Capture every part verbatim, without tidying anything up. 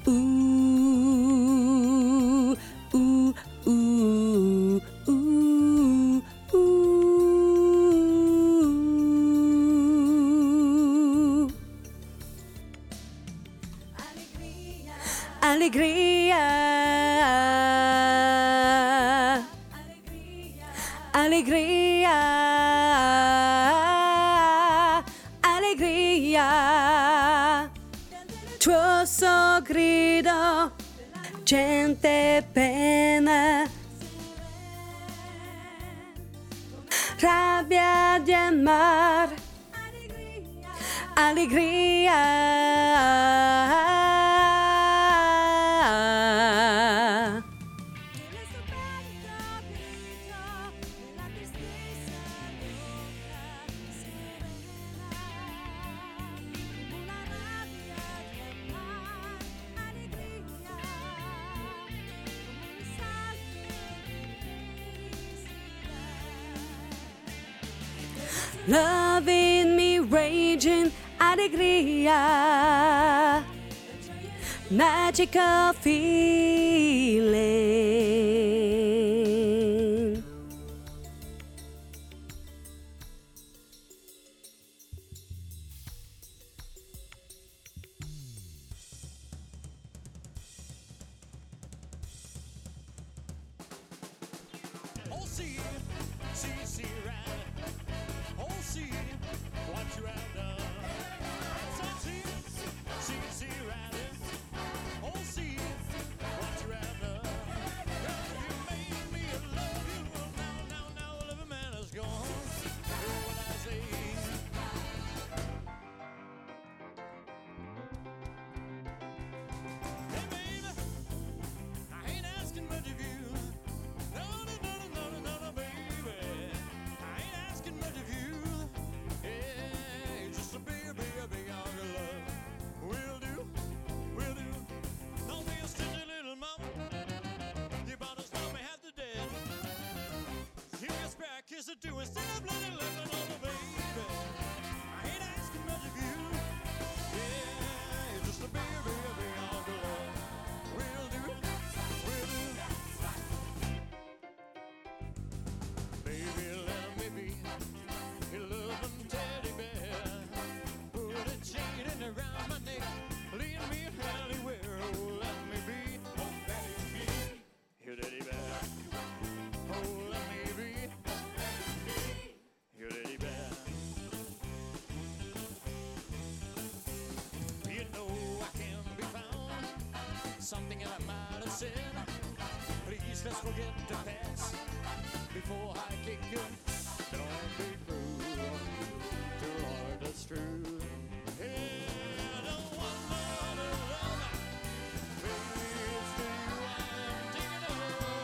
Ooh, ooh, ooh, ooh, ooh. Alegria, alegria, alegria. Tuo sorriso, gente pena, rabbia di amar, alegria. Love in me raging, alegria, magical feeling. Oh, see, see, see, right. Oh, see what you have done. So see, see, see, right. Oh, see what you have done. Girl, you made me love you. Now, now, now, living man is gone. Hear what I say. Hey, baby, I ain't asking much of you. No, no, no, no, no, no, no, baby. I ain't asking much of you. Yeah, just a big, big, big all your love. Will do, will do. Don't be a stingy little mama. You about to stop me half to death. Give me a spare kiss or two instead of bloody living on the baby. I ain't asking much of you. Yeah, just a big, big, big all your love. Will do, will do. Baby, let me be your loving teddy bear. Put a chain in around my neck, lead me anywhere. Oh, let me be, oh, let me be your teddy bear. Oh, let me be your teddy bear. You know I can be found. Something that I might have said. Please, let's forget the past before I kick you. Don't be cruel to a heart that's true. Yeah, I don't want no other love. Baby, it's to you I'm thinking of.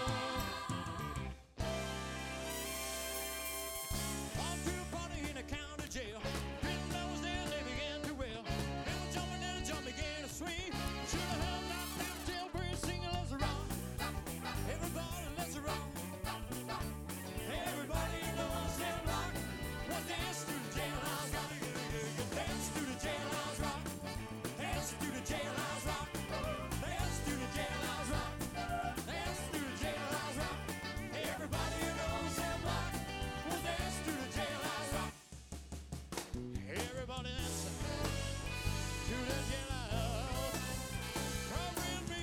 Off to a party in a county jail. Didn't know was there, they began to wail. And a jumping and a jump began to swing. Should have held that down tail breeze singing let's rock. Everybody let's rock. Everybody knows that rock. Well, dance to the jailhouse rock. Dance to the jailhouse rock. Dance to the jailhouse rock. Dance to the jailhouse rock. Dance to the jailhouse rock. Everybody knows that rock. Well, dance to the jailhouse rock. Everybody dance to the jailhouse. Come with me,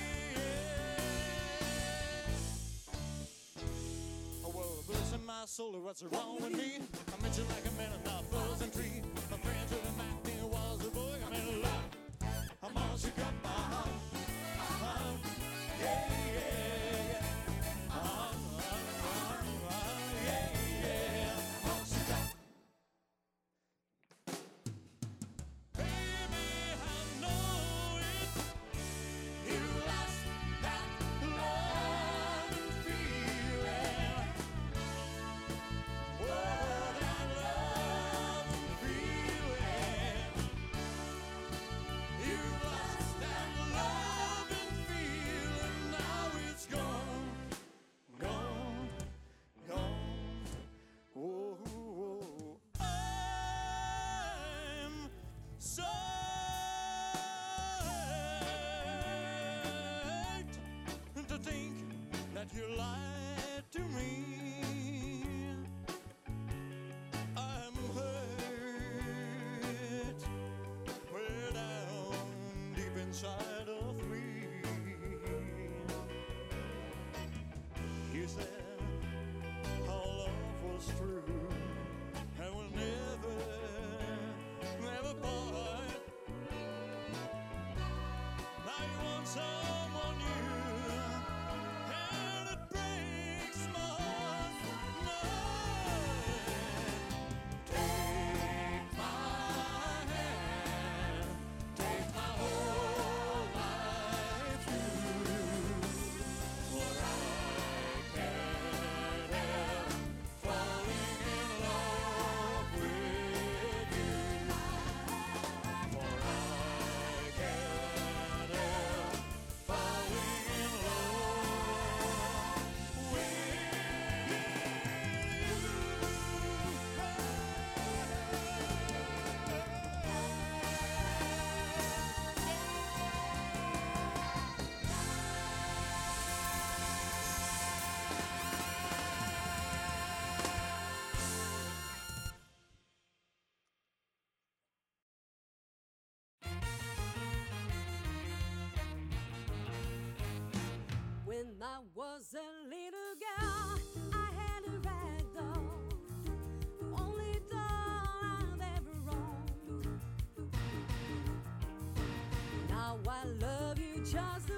yeah. Oh, well, bless my soul, what's wrong with me? I met you like a man of not frozen tree. My friend to the night there was a boy. I'm in love. I'm all shook up, uh-huh. Uh-huh. Yeah, yeah, yeah. Uh-huh, uh-huh, uh-huh. Yeah, yeah. I'm all shook up. Baby, I know it. You lost that love and feeling. Oh, that love and feeling. you lied to me. I'm hurt way down deep inside of me. You said our love was true and we'll never, never part. Now you want someone new, and it breaks my heart. No. Take my hand, take my whole life through, for I can't help falling in love with you. For I can't help falling in love with When I was a little girl, I had a rag doll, only doll I've ever owned. Now I love you just the